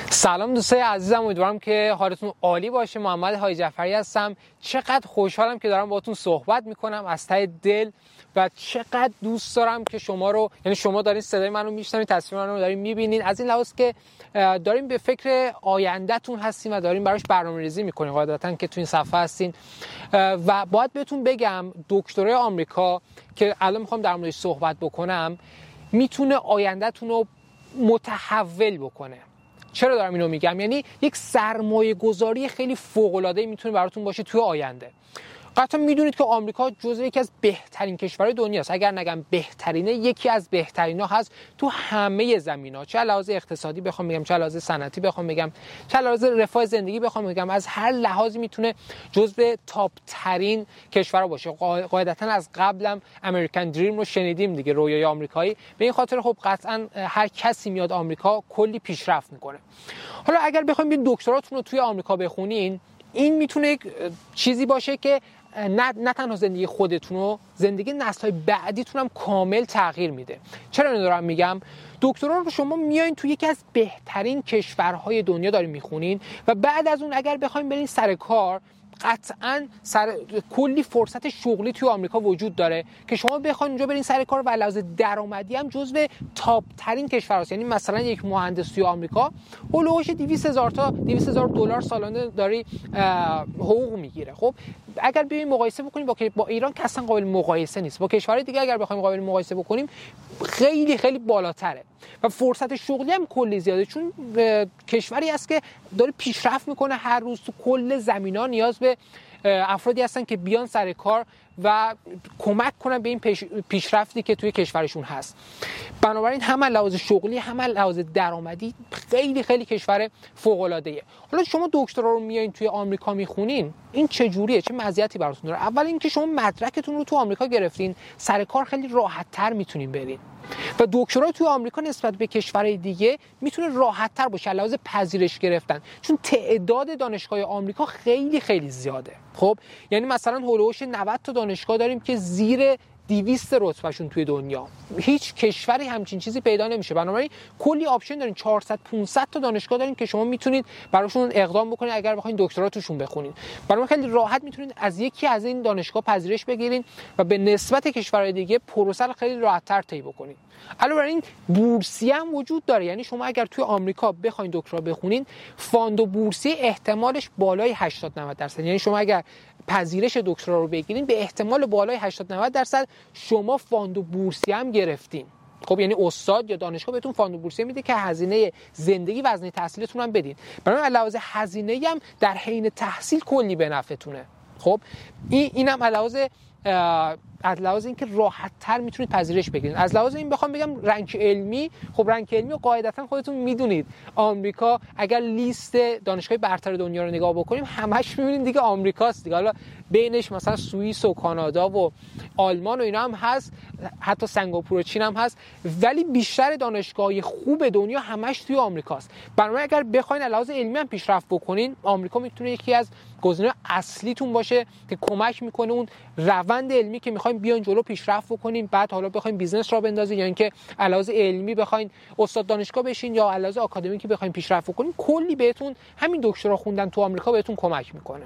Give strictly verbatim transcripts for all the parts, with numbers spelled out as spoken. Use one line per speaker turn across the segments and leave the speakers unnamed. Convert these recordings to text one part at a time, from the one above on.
سلام دوستای عزیزم، امیدوارم که حالتون عالی باشه. محمد حاجی جعفری هستم. چقدر خوشحالم که دارم باهاتون صحبت میکنم از ته دل و چقدر دوست دارم که شما رو، یعنی شما دارین صدای منو میشنوین، تصویر منو دارین میبینین، از این لحاظ که دارین به فکر آیندهتون هستین و دارین براش برنامه‌ریزی میکنین قاعدتاً که تو این صفحه هستین. و باید بهتون بگم دکترای آمریکا که الان میخوام در موردش صحبت بکنم میتونه آیندهتون رو متحول بکنه. چرا دارم اینو میگم؟ یعنی یک سرمایه گذاری خیلی فوق العاده میتونه براتون باشه توی آینده. قطعا میدونید که آمریکا جزو یکی از بهترین کشورهای دنیاست، اگر نگم بهترینه، یکی از بهترینا هست تو همه زمینا، چه لحاظ اقتصادی بخوام بگم، چه لحاظ صنعتی بخوام بگم، چه لحاظ رفاه زندگی بخوام بگم، از هر لحاظی میتونه جزو تاپ ترین کشورها باشه. قاعدتا از قبلم امریکن دریم رو شنیدیم دیگه، رویای آمریکایی. به این خاطر خب قطعا هر کسی میاد آمریکا کلی پیشرفت میکنه. حالا اگر بخواید این دکتراتون رو توی آمریکا بخونین، این میتونه یک چیزی باشه که نه نه تنها زندگی خودتون رو، زندگی نسل‌های بعدیتون هم کامل تغییر میده. چرا اینو دارم میگم؟ دکترا رو شما میایین تو یکی از بهترین کشورهای دنیا دارین میخونین و بعد از اون اگر بخواید برین سر کار، قطعاً سر کلی فرصت شغلی توی آمریکا وجود داره که شما بخواید اونجا برین سر کار و لحاظ درآمدی هم جزو تاپ ترین کشورهاست. یعنی مثلا یک مهندس توی آمریکا هولوش دویست هزار تا دویست هزار دلار سالانه داری حقوق میگیره. خب اگر بیایم مقایسه بکنیم با با ایران که اصلا قابل مقایسه نیست. با کشورهای دیگه اگر بخوایم قابل مقایسه بکنیم خیلی خیلی بالاتره و فرصت شغلی هم کلی زیاده، چون کشوری است که داره پیشرفت میکنه هر روز تو کل زمینا. نیاز به افرادی هستن که بیان سر کار و کمک کنن به این پیشرفتی که توی کشورشون هست. بنابراین هم لحاظ شغلی هم لحاظ درآمدی خیلی خیلی کشور فوق العاده ایه. حالا شما دکترا رو میایین توی آمریکا میخونین، این چه جوریه؟ چه مزیتی براتون داره؟ اول اینکه شما مدرکتون رو تو آمریکا گرفتین، سر کار خیلی راحت‌تر میتونین برین و دکترا توی آمریکا نسبت به کشورهای دیگه میتونه راحت‌تر باشه لحاظ پذیرش گرفتن، چون تعداد دانشگاه آمریکا خیلی خیلی زیاده. خب یعنی مثلا هولوش نود تا دانشگاه داریم که زیر دویست رتبهشون توی دنیا، هیچ کشوری همچین چیزی پیدا نمیشه. بنابراین کلی آپشن دارین، چهارصد پانصد تا دانشگاه دارین که شما میتونید براشون اقدام بکنید اگر بخواید دکترا توشون بخونید. بنابراین خیلی راحت میتونید از یکی از این دانشگاه پذیرش بگیرین و به نسبت کشورهای دیگه پروسه رو خیلی راحت‌تر طی بکنید. علاوه بر این بورسیه هم وجود داره، یعنی شما اگر توی آمریکا بخواید دکترا بخونین، فاند و بورسیه احتمالش بالای هشتاد نود درصد، یعنی شما اگر پذیرش دکترا رو بگیرین به احتمال بالای هشتاد نود درصد شما فاند و بورسیه هم گرفتین. خب یعنی استاد یا دانشگاه بهتون فاند و بورسیه میده که هزینه زندگی و هزینه تحصیلتون هم بدین. برای علاوه هزینه هم در حین تحصیل کلی به نفعتونه. خب این اینم علاوه از لحاظ اینکه راحت تر میتونید پذیرش بگیرید. از لحاظ این بخوام بگم رنک علمی، خب رنک علمی قاعدتا خودتون میدونید آمریکا اگر لیست دانشگاه برتر دنیا رو نگاه بکنیم همش میبینید دیگه آمریکاست دیگه. حالا بینش مثلا سوئیس و کانادا و آلمان و اینا هم هست، حتی سنگاپور و چین هم هست، ولی بیشتر دانشگاه‌های خوب دنیا همش توی آمریکاست. بنابراین اگر بخواید از لحاظ علمی هم پیشرفت بکنین، آمریکا میتونه یکی از گزینه‌های اصلیتون باشه که کمک میکنه اون روند علمی که میخوایم بیان جلو پیشرفت بکنین، بعد حالا بخواید بیزنس را بندازین یا اینکه علاوه علمی بخواید استاد دانشگاه بشین یا علاوه آکادمیکی بخواید پیشرفت بکنین، کلی بهتون همین دکترا خوندن تو آمریکا بهتون کمک میکنه.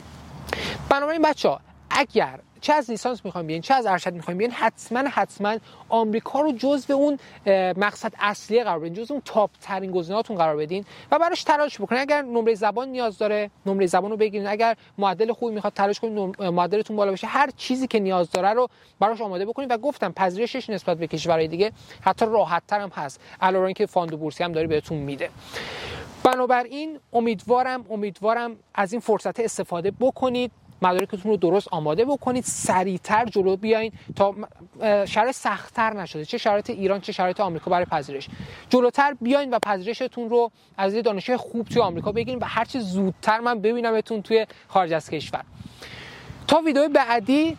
بنابراین بچه‌ها اگر چه از لیسانس میخوایم بیاین چه از ارشد میخوایم بیاین، حتما حتما آمریکا رو جزو اون مقصد اصلی قرار بدین، جزو اون تاپ ترین گزینه‌هاتون قرار بدین و براش تلاش بکنین. اگر نمره زبان نیاز داره، نمره زبان رو بگیرین. اگر معدل خوبی میخواد، تلاش کنین معدلتون بالا بشه. هر چیزی که نیاز داره رو براش آماده بکنین و گفتم پذیرشش نسبت به کشورهای دیگه حتی راحت‌تر هم هست، علاوه بر اینکه فاند و بورسیه هم داره بهتون میده. بنابراین امیدوارم امیدوارم از این فرصت استفاده بکنید، مدارکتون رو درست آماده بکنید، سریعتر جلو بیاین تا شرایط سخت‌تر نشده، چه شرایط ایران چه شرایط آمریکا برای پذیرش. جلوتر بیاین و پذیرشتون رو از یه دانشگاه خوب توی آمریکا بگیرین و هر چه زودتر من ببینمتون توی خارج از کشور. تا ویدیو بعدی.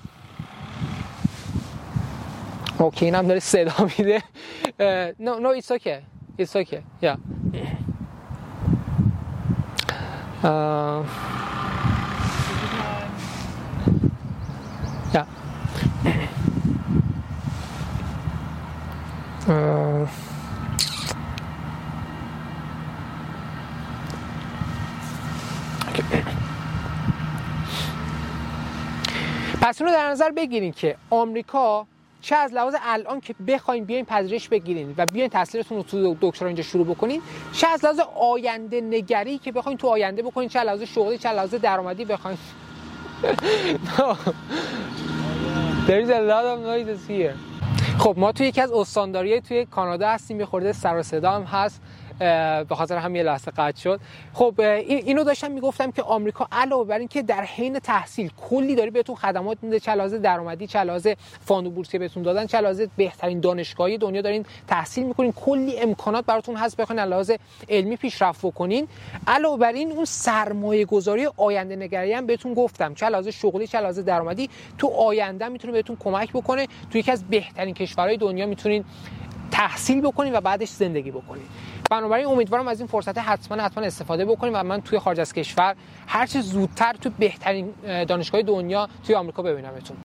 اوکی اینم داره صدا میده. نو نو ایتس اوکی ایتس اوکی یا Yeah. Uh, پس اینو در نظر بگیرین که آمریکا چه از لحاظ الان که بخواید بیاین پذیرش بگیرین و بیاین تحصیلتون رو تو دکترا اینجا شروع بکنین، چه از لحاظ آینده نگری که بخواید تو آینده بکنین، چه از لحاظ شغلی، چه از لحاظ درآمدی بخواید. There is a lot of noises here. خب ما توی یکی از استانداریای توی کانادا هستیم، یه خورده سر و صدا هم هست، به خاطر هم یه لحظه قطع شد. خب اینو داشتم میگفتم که آمریکا علاوه بر این که در حین تحصیل کلی داره بهتون خدمات میده، چه لحاظ درآمدی، چه لحاظ فاند بورسی بهتون دادن، چه لحاظ بهترین دانشگاهی دنیا دارین تحصیل میکنین، کلی امکانات براتون هست بخواید لحاظ علمی پیشرفت بکنین. علاوه بر این اون سرمایه گذاری آینده نگری هم بهتون گفتم، چه لحاظ شغلی چه لحاظ درآمدی تو آینده میتونه بهتون کمک بکنه، تو یکی از بهترین کشورهای دنیا میتونین تحصیل بکنین و بعدش زندگی بکنین. بنابراین امیدوارم از این فرصت حتما حتما استفاده بکنیم و من توی خارج از کشور هر چه زودتر تو بهترین دانشگاه دنیا توی آمریکا ببینمتون.